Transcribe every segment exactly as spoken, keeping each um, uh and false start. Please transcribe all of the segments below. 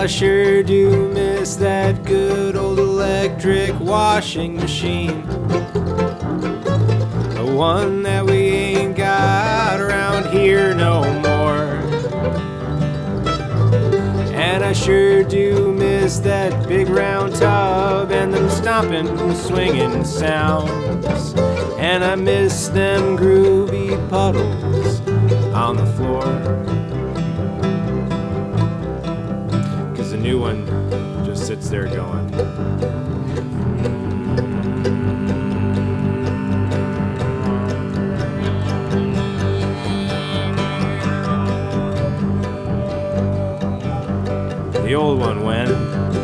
I sure do miss that good old electric washing machine. The one that we ain't got around here no more. And I sure do miss that big round tub and them stomping, swinging sounds. And I miss them groovy puddles on the floor. Cause the new one just sits there going. The old one went.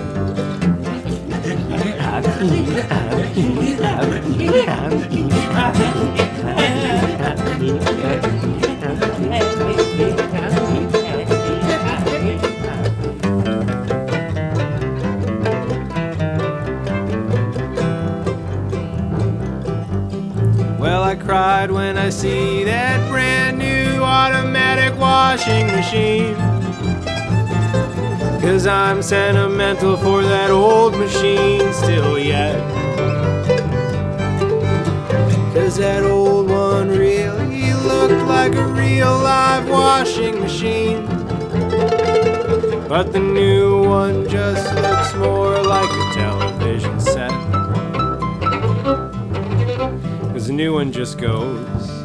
Well, I cried when I see that brand new automatic washing machine. Cause I'm sentimental for that old machine still yet. Cause that old one really looked like a real live washing machine. But the new one just looks more like a television set. Cause the new one just goes.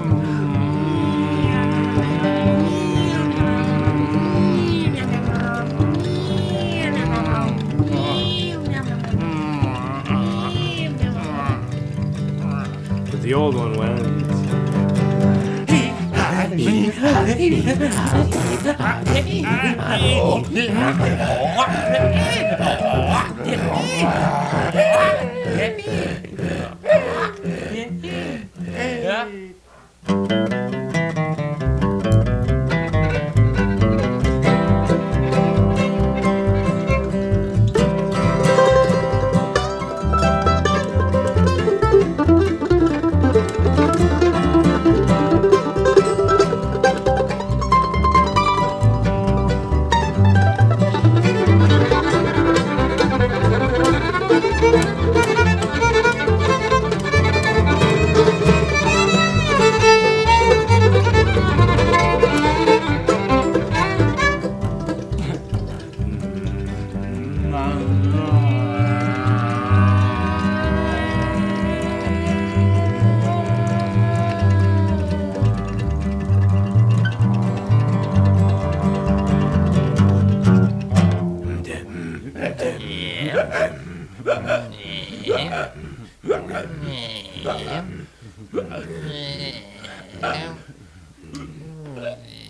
The old one went. Yeah.